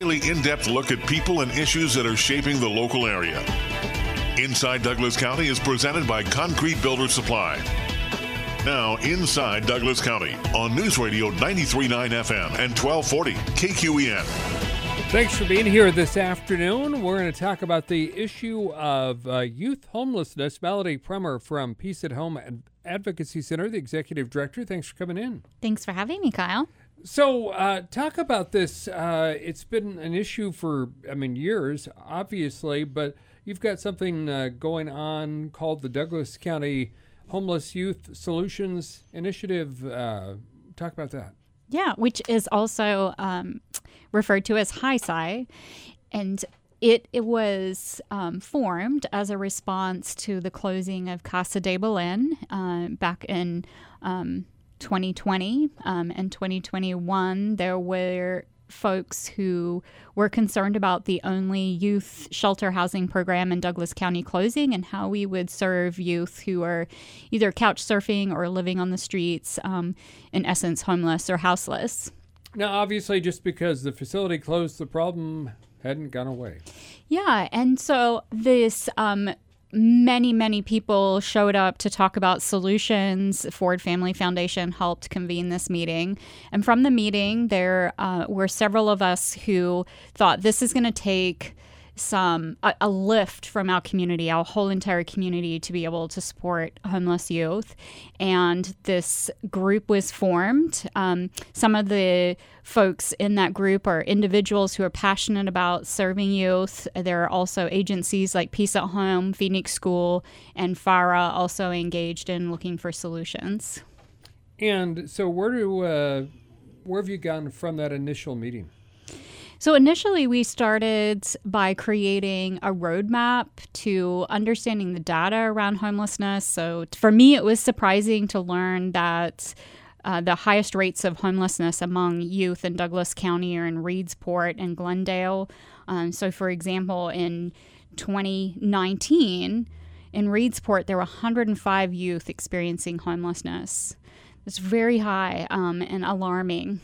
Really in-depth look at people and issues that are shaping the local area. Inside Douglas County is presented by Concrete Builder Supply. Now, Inside Douglas County on News Radio 93.9 FM and 1240 KQEN. Thanks for being here this afternoon. We're going to talk about the issue of youth homelessness. Melody Prummer from Peace at Home Advocacy Center, the executive director. Thanks for coming in. Thanks for having me, Kyle. So talk about this. It's been an issue for, years, obviously, but you've got something going on called the Douglas County Homeless Youth Solutions Initiative. Talk about that. Yeah, which is also referred to as HISI, and it was formed as a response to the closing of Casa de Belén back in 2020 and 2021. There were folks who were concerned about the only youth shelter housing program in Douglas County closing and how we would serve youth who are either couch surfing or living on the streets, in essence, homeless or houseless. Now, obviously, just because the facility closed, the problem hadn't gone away. Yeah, and so this many people showed up to talk about solutions. Ford Family Foundation helped convene this meeting. And from the meeting, there were several of us who thought this is going to take a lift from our community, our whole entire community, to be able to support homeless youth. And this group was formed. Some of the folks in that group are individuals who are passionate about serving youth. There are also agencies like Peace at Home, Phoenix School, and FARA also engaged in looking for solutions. And so where have you gone from that initial meeting? So initially, we started by creating a roadmap to understanding the data around homelessness. So for me, it was surprising to learn that the highest rates of homelessness among youth in Douglas County are in Reedsport and Glendale. So for example, in 2019, in Reedsport, there were 105 youth experiencing homelessness. It's very high and alarming.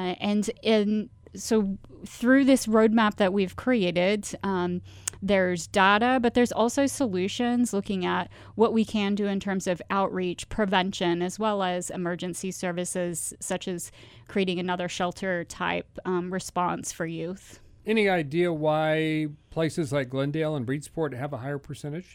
So through this roadmap that we've created, there's data, but there's also solutions looking at what we can do in terms of outreach, prevention, as well as emergency services, such as creating another shelter type response for youth. Any idea why places like Glendale and Reedsport have a higher percentage?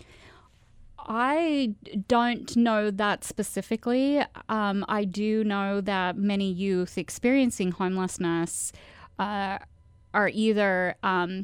I don't know that specifically. I do know that many youth experiencing homelessness are either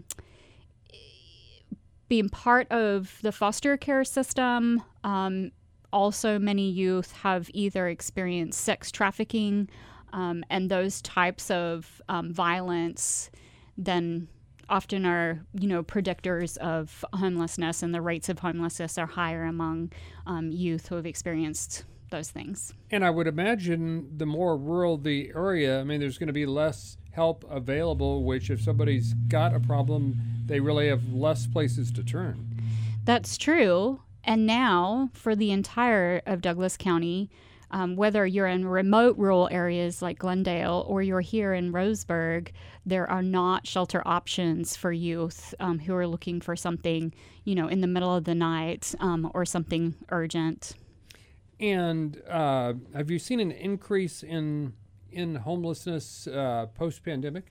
being part of the foster care system. Also, many youth have either experienced sex trafficking and those types of violence then often are, predictors of homelessness, and the rates of homelessness are higher among youth who have experienced those things. And I would imagine the more rural the area, there's going to be less help available, which if somebody's got a problem, they really have less places to turn. That's true. And now for the entire of Douglas County, whether you're in remote rural areas like Glendale or you're here in Roseburg, there are not shelter options for youth who are looking for something, in the middle of the night or something urgent. And have you seen an increase in homelessness post-pandemic?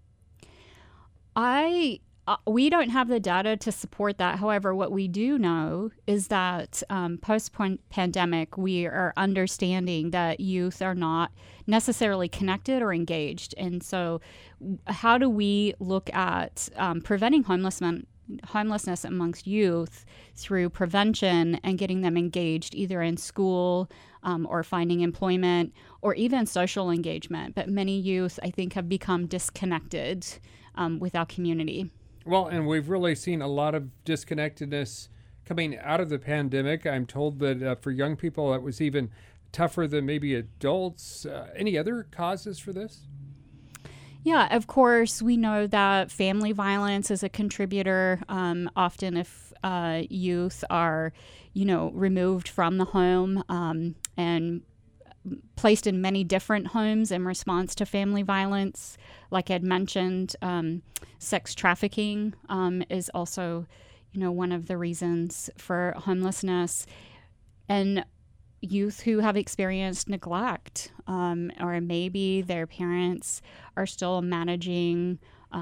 We don't have the data to support that. However, what we do know is that post-pandemic, we are understanding that youth are not necessarily connected or engaged. And so how do we look at preventing homelessness amongst youth through prevention and getting them engaged either in school or finding employment or even social engagement? But many youth, I think, have become disconnected with our community. Well, and we've really seen a lot of disconnectedness coming out of the pandemic. I'm told that for young people, it was even tougher than maybe adults. Any other causes for this? Yeah, of course, we know that family violence is a contributor. Often if youth are, removed from the home and placed in many different homes in response to family violence. Like I'd mentioned, sex trafficking is also, one of the reasons for homelessness. And youth who have experienced neglect, or maybe their parents are still managing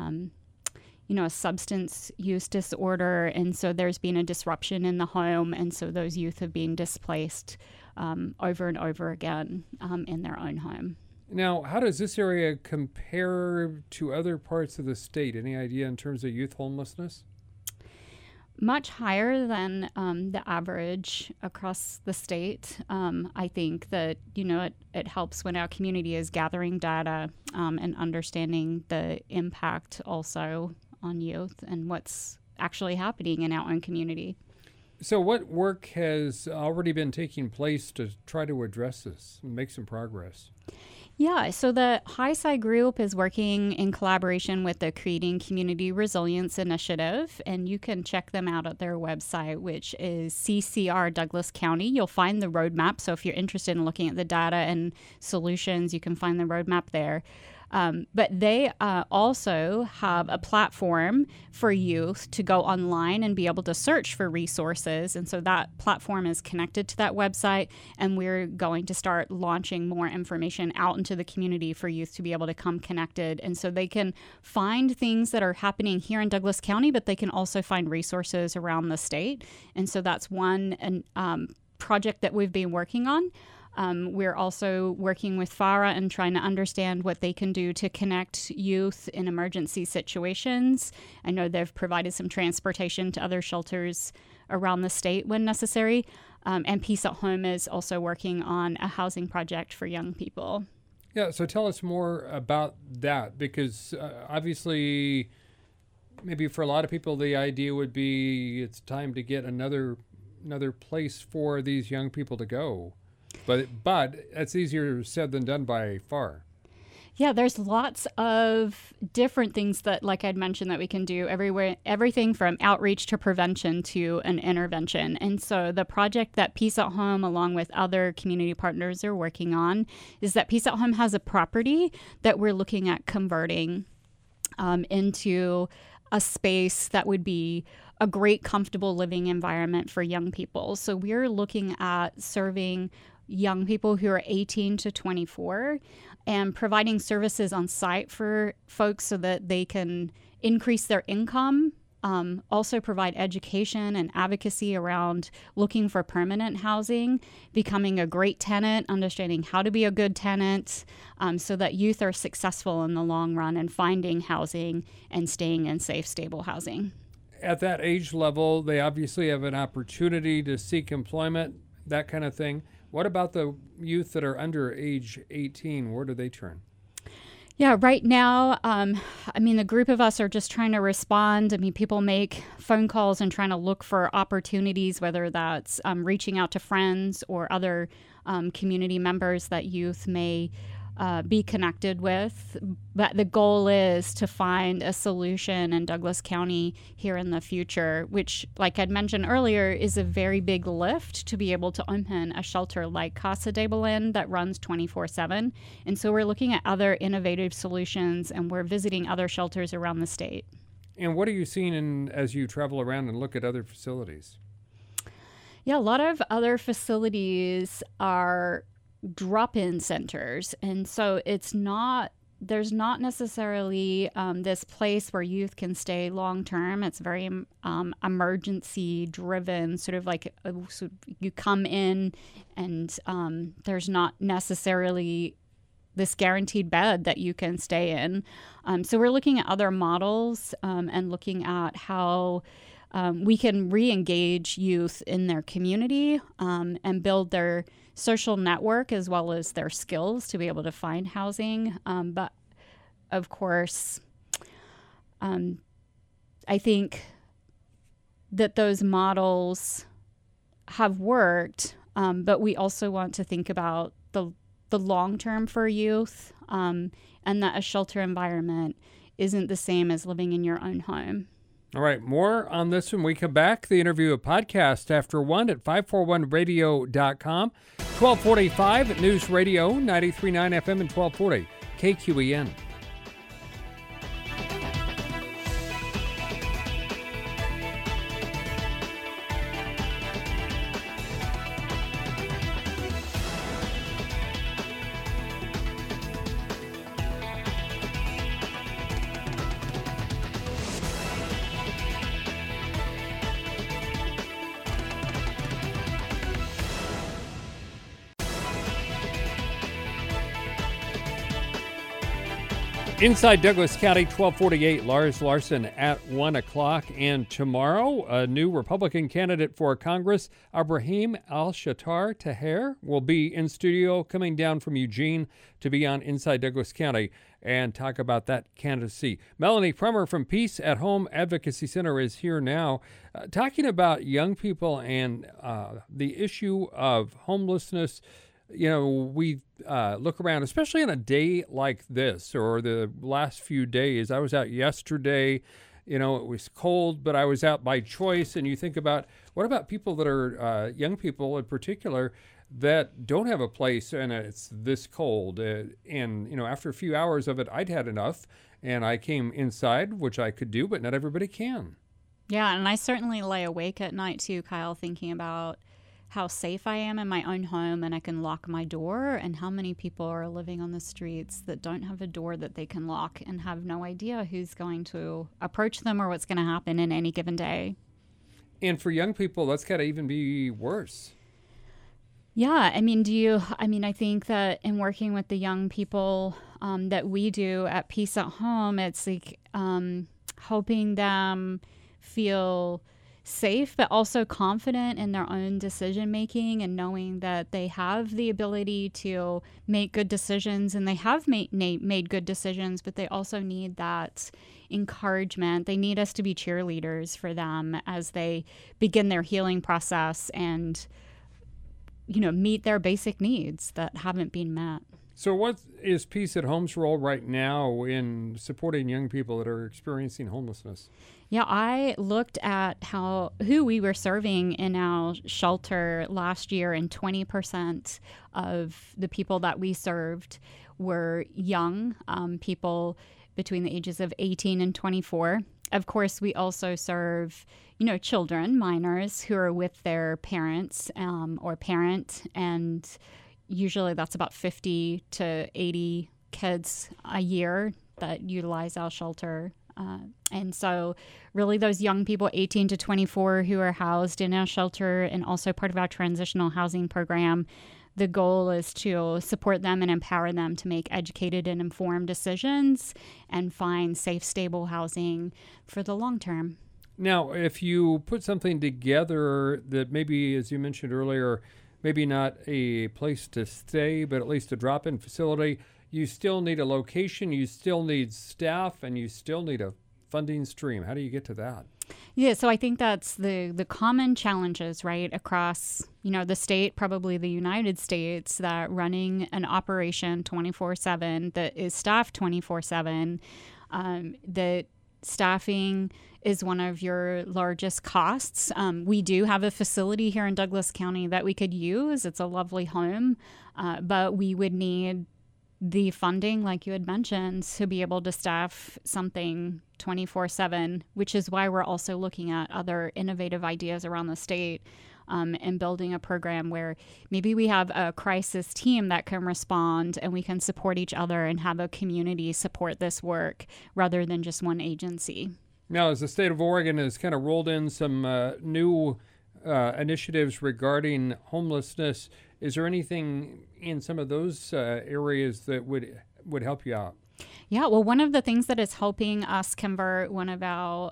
a substance use disorder, and so there's been a disruption in the home, and so those youth have been displaced over and over again in their own home. Now, how does this area compare to other parts of the state? Any idea in terms of youth homelessness? Much higher than the average across the state. I think that, it helps when our community is gathering data and understanding the impact also on youth and what's actually happening in our own community. So what work has already been taking place to try to address this and make some progress? Yeah, so the Highside Group is working in collaboration with the Creating Community Resilience Initiative, and you can check them out at their website, which is CCR Douglas County. You'll find the roadmap, so if you're interested in looking at the data and solutions, you can find the roadmap there. But they also have a platform for youth to go online and be able to search for resources. And so that platform is connected to that website. And we're going to start launching more information out into the community for youth to be able to come connected. And so they can find things that are happening here in Douglas County, but they can also find resources around the state. And so that's one project that we've been working on. We're also working with FARA and trying to understand what they can do to connect youth in emergency situations. I know they've provided some transportation to other shelters around the state when necessary. And Peace at Home is also working on a housing project for young people. Yeah, so tell us more about that, because obviously maybe for a lot of people the idea would be it's time to get another place for these young people to go. But it's easier said than done by far. Yeah, there's lots of different things that, like I'd mentioned, that we can do everywhere, everything from outreach to prevention to an intervention. And so the project that Peace at Home, along with other community partners, are working on is that Peace at Home has a property that we're looking at converting into a space that would be a great, comfortable living environment for young people. So we're looking at serving young people who are 18 to 24 and providing services on site for folks so that they can increase their income, also provide education and advocacy around looking for permanent housing, becoming a great tenant, understanding how to be a good tenant, so that youth are successful in the long run and finding housing and staying in safe, stable housing. At that age level, they obviously have an opportunity to seek employment, that kind of thing. What about the youth that are under age 18? Where do they turn? Yeah, right now, the group of us are just trying to respond. People make phone calls and trying to look for opportunities, whether that's reaching out to friends or other community members that youth may be connected with. But the goal is to find a solution in Douglas County here in the future, which, like I'd mentioned earlier, is a very big lift to be able to open a shelter like Casa de Belen that runs 24/7. And so we're looking at other innovative solutions, and we're visiting other shelters around the state. And what are you seeing as you travel around and look at other facilities? Yeah, a lot of other facilities are drop-in centers, and so there's not necessarily this place where youth can stay long-term. It's very emergency driven, sort of like so you come in and there's not necessarily this guaranteed bed that you can stay in. So we're looking at other models and looking at how we can re-engage youth in their community and build their social network as well as their skills to be able to find housing. But of course, I think that those models have worked, but we also want to think about the long term for youth, and that a shelter environment isn't the same as living in your own home. All right, more on this when we come back. The interview, a podcast after one at 541radio.com. 1245 News Radio 93.9 FM and 1240 KQEN. Inside Douglas County, 1248, Lars Larson at 1 o'clock. And tomorrow, a new Republican candidate for Congress, Ibrahim Al-Shatar Taher, will be in studio coming down from Eugene to be on Inside Douglas County and talk about that candidacy. Melanie Prummer from Peace at Home Advocacy Center is here now talking about young people and the issue of homelessness. You know, we look around, especially on a day like this or the last few days. I was out yesterday, you know, it was cold, but I was out by choice. And you think about, what about people that are young people in particular that don't have a place and it's this cold? And, you know, after a few hours of it, I'd had enough and I came inside, which I could do, but not everybody can. Yeah, and I certainly lay awake at night too, Kyle, thinking about how safe I am in my own home and I can lock my door, and how many people are living on the streets that don't have a door that they can lock and have no idea who's going to approach them or what's going to happen in any given day. And for young people, that's got to even be worse. Yeah, I think that in working with the young people that we do at Peace at Home, it's like helping them feel safe, but also confident in their own decision making and knowing that they have the ability to make good decisions, and they have made good decisions, but they also need that encouragement. They need us to be cheerleaders for them as they begin their healing process and, you know, meet their basic needs that haven't been met. So what is Peace at Home's role right now in supporting young people that are experiencing homelessness? Yeah, I looked at who we were serving in our shelter last year, and 20% of the people that we served were young people between the ages of 18 and 24. Of course, we also serve, you know, children, minors, who are with their parents or parent, and usually that's about 50 to 80 kids a year that utilize our shelter. And so really those young people, 18 to 24, who are housed in our shelter and also part of our transitional housing program, the goal is to support them and empower them to make educated and informed decisions and find safe, stable housing for the long term. Now, if you put something together that maybe, as you mentioned earlier, maybe not a place to stay, but at least a drop-in facility, you still need a location, you still need staff, and you still need a funding stream. How do you get to that? Yeah, so I think that's the common challenges, right, across, you know, the state, probably the United States, that running an operation 24/7 that is staffed 24/7, that staffing is one of your largest costs. We do have a facility here in Douglas County that we could use. It's a lovely home, but we would need the funding, like you had mentioned, to be able to staff something 24/7, which is why we're also looking at other innovative ideas around the state and building a program where maybe we have a crisis team that can respond and we can support each other and have a community support this work rather than just one agency. Now, as the state of Oregon has kind of rolled in some new initiatives regarding homelessness, is there anything in some of those areas that would help you out? Yeah, well, one of the things that is helping us convert one of our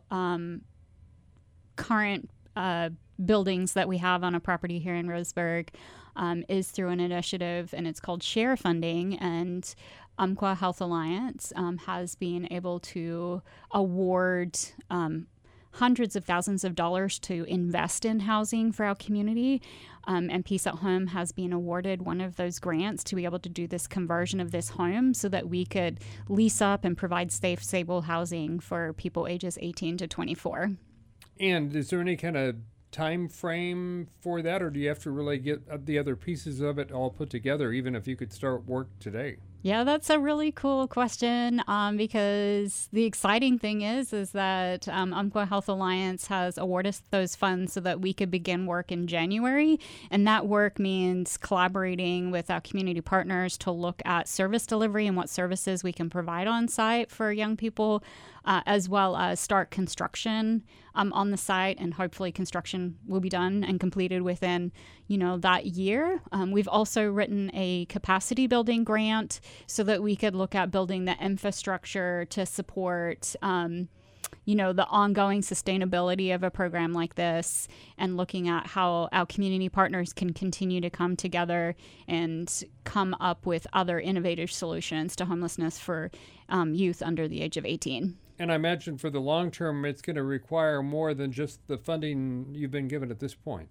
current buildings that we have on a property here in Roseburg is through an initiative, and it's called Share Funding. And Umpqua Health Alliance has been able to award hundreds of thousands of dollars to invest in housing for our community. And Peace at Home has been awarded one of those grants to be able to do this conversion of this home so that we could lease up and provide safe, stable housing for people ages 18 to 24. And is there any kind of time frame for that, or do you have to really get the other pieces of it all put together, even if you could start work today? Yeah, that's a really cool question because the exciting thing is that Umpqua Health Alliance has awarded us those funds so that we could begin work in January. And that work means collaborating with our community partners to look at service delivery and what services we can provide on site for young people, as well as start construction on the site. And hopefully construction will be done and completed within, that year. We've also written a capacity building grant so that we could look at building the infrastructure to support, the ongoing sustainability of a program like this, and looking at how our community partners can continue to come together and come up with other innovative solutions to homelessness for youth under the age of 18. And I imagine for the long term, it's going to require more than just the funding you've been given at this point.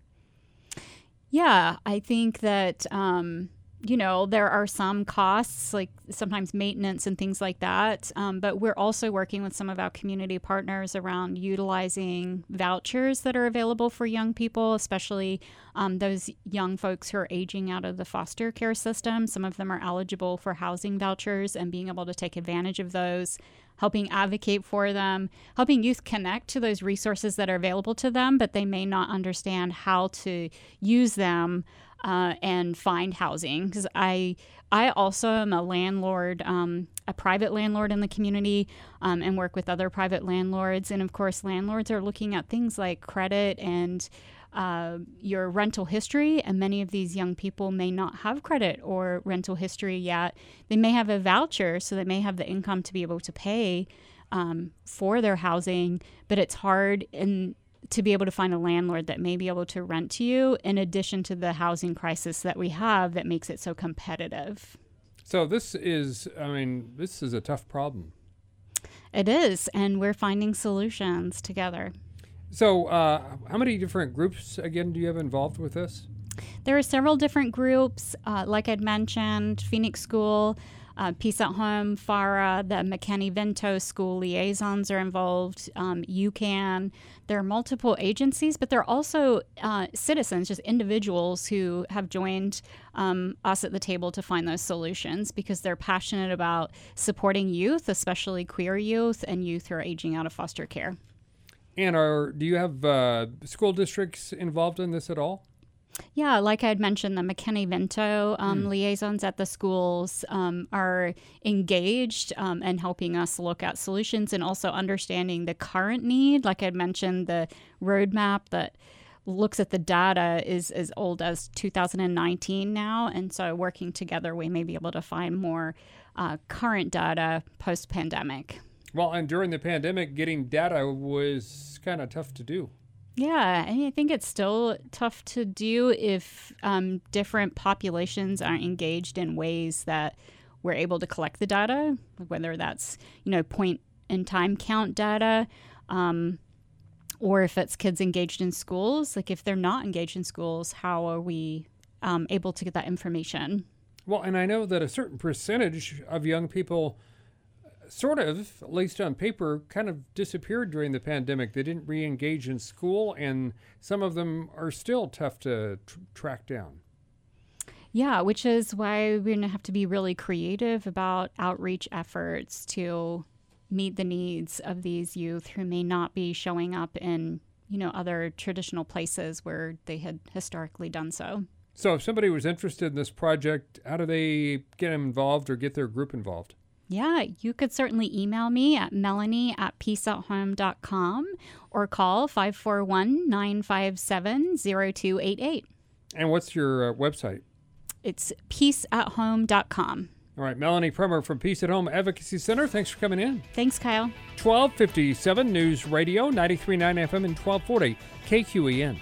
Yeah, I think that, there are some costs, like sometimes maintenance and things like that. But we're also working with some of our community partners around utilizing vouchers that are available for young people, especially those young folks who are aging out of the foster care system. Some of them are eligible for housing vouchers, and being able to take advantage of those, helping advocate for them, helping youth connect to those resources that are available to them, but they may not understand how to use them and find housing. Because I also am a landlord, a private landlord in the community, and work with other private landlords. And of course, landlords are looking at things like credit and your rental history, and many of these young people may not have credit or rental history yet. They may have a voucher, so they may have the income to be able to pay for their housing, but it's hard to be able to find a landlord that may be able to rent to you, in addition to the housing crisis that we have that makes it so competitive. So this is a tough problem. It is, and we're finding solutions together. So how many different groups, again, do you have involved with this? There are several different groups. Like I'd mentioned, Phoenix School, Peace at Home, FARA, the McKinney-Vento School liaisons are involved, UCAN. There are multiple agencies, but there are also citizens, just individuals who have joined us at the table to find those solutions because they're passionate about supporting youth, especially queer youth and youth who are aging out of foster care. And do you have school districts involved in this at all? Yeah, like I had mentioned, the McKinney-Vento liaisons at the schools are engaged and helping us look at solutions and also understanding the current need. Like I had mentioned, the roadmap that looks at the data is as old as 2019 now. And so working together, we may be able to find more current data post-pandemic. Well, and during the pandemic, getting data was kind of tough to do. Yeah, and I think it's still tough to do if different populations aren't engaged in ways that we're able to collect the data, whether that's, point in time count data, or if it's kids engaged in schools. Like if they're not engaged in schools, how are we able to get that information? Well, and I know that a certain percentage of young people sort of, at least on paper, kind of disappeared during the pandemic. They didn't re-engage in school, and some of them are still tough to track down. Yeah, which is why we're going to have to be really creative about outreach efforts to meet the needs of these youth who may not be showing up in, other traditional places where they had historically done so. So if somebody was interested in this project, how do they get involved or get their group involved? Yeah, you could certainly email me at melanie@peaceathome.com or call 541-957-0288. And what's your website? It's peaceathome.com. All right, Melanie Prummer from Peace at Home Advocacy Center. Thanks for coming in. Thanks, Kyle. 1257 News Radio, 93.9 FM and 1240 KQEN.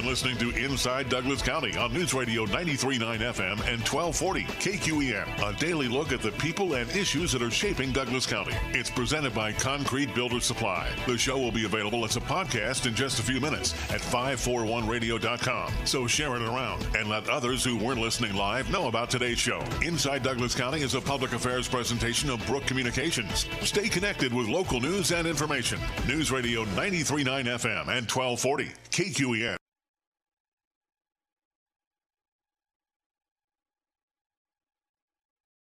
listening to Inside Douglas County on News Radio 93.9 FM and 1240 KQEN. A daily look at the people and issues that are shaping Douglas County. It's presented by Concrete Builder Supply. The show will be available as a podcast in just a few minutes at 541radio.com. So share it around and let others who weren't listening live know about today's show. Inside Douglas County is a public affairs presentation of Brook Communications. Stay connected with local news and information. News Radio 93.9 FM and 1240 KQEN.